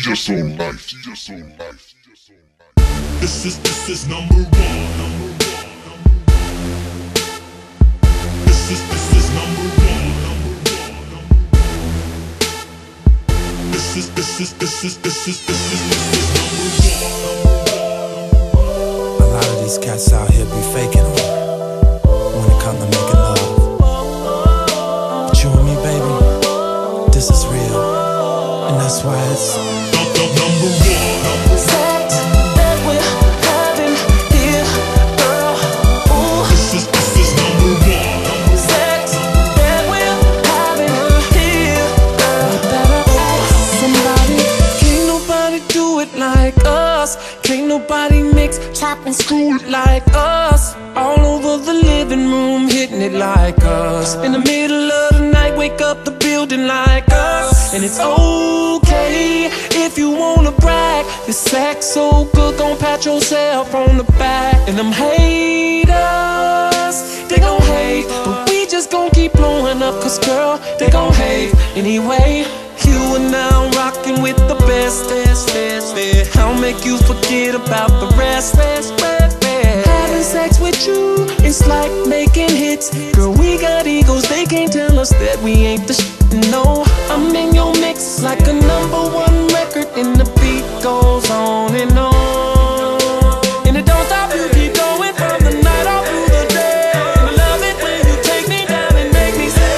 just so nice. She just so nice. This is number one. This is number one. This is number one. A lot of these cats out here be faking them when it come to making love. But you and me, baby, this is real, and that's why it's number one. sex that we're having here, girl. Ooh. This is number one. sex that we're having here, girl. You better ask somebody. Can't nobody do it like us. Can't nobody mix, chop, and screw it like us. All over the living room, hitting it like us. In the middle of the night, wake up the building like us. And it's okay if you wanna brag. This sex so good, gon' pat yourself on the back. And them haters, they gon' hate, but we just gon' keep blowing up, cause girl, they gon' hate anyway. You are now rocking with the best. I'll make you forget about the rest. Having sex with you, it's like making hits. Girl, we got egos, they can't tell us that we ain't the shit. No, I'm in your mix like a #1 record, and the beat goes on and on. And it don't stop, you keep going from the night all through the day. I love it when you take me down and make me say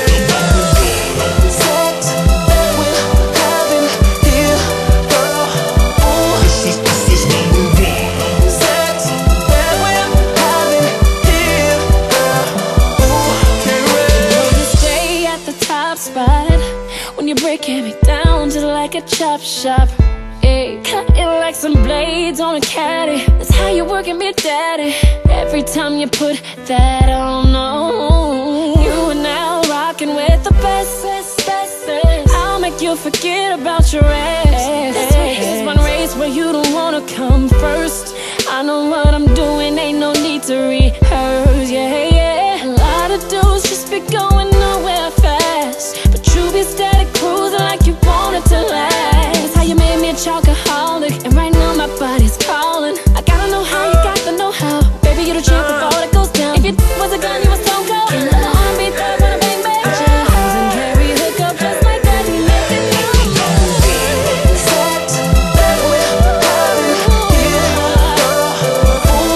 sex that we're having here, girl. Ooh. This is number one. Sex that we're having here, girl. Ooh. Can't wait. You stay at the top spot when you're breaking me down just like a chop shop. Hey, cut it like some blades on a caddy. That's how you're working me, daddy. Every time you put that on, you are now rocking with the best. I'll make you forget about your ex. It's one race where you don't wanna come first. I know what I'm doing, ain't no need to rehearse. Yeah. A lot of dudes just be going nowhere fast, but you be steady cruising like you want it to last. That's how you made me a chocoholic, and right now my body's calling. I gotta know how you got the know-how. Baby, you the champ before it goes down. If you was a gun, you was stone cold. Can't let the R&B thug wanna bang bang. Put your hands and carry hook up just like that. We make it now. Sex that we're having here, girl. Ooh.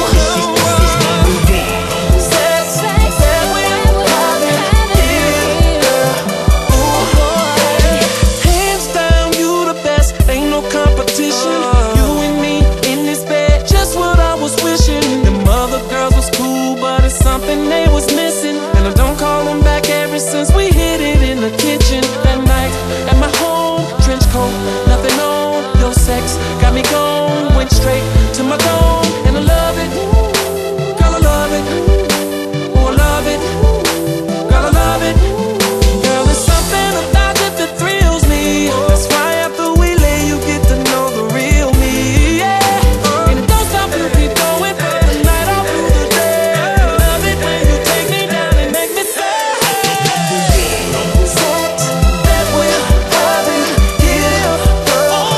Sex that we're having here, girl. Ooh. Hands down, you the best, ain't no competition. You and me in this bed, just what I was wishing. Them other girls was cool, but it's something they was missing. And I don't call them back ever since we hit it in the kitchen. That night at my home, trench coat, nothing on. Your sex got me gone, went straight to my dome. And I love it, girl, I love it. Oh, I love it, girl, I love it. Girl, there's something about it that thrills me. That's why after we lay, you get to know the real me. Yeah, and it don't stop, you keep going from the night all through the day. I love it when you take me down and make me say sex that we're having here, girl.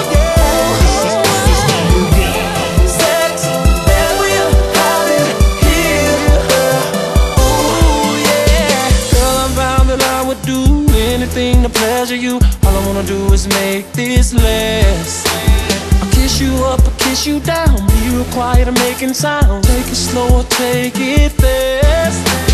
Sex that we're having here, girl. Ooh, yeah. Girl, I vowed that I would do anything to pleasure you. All I wanna do is make this last. I'll kiss you up, I'll kiss you down. Be real quiet, I'm making sound. Take it slow or take it fast.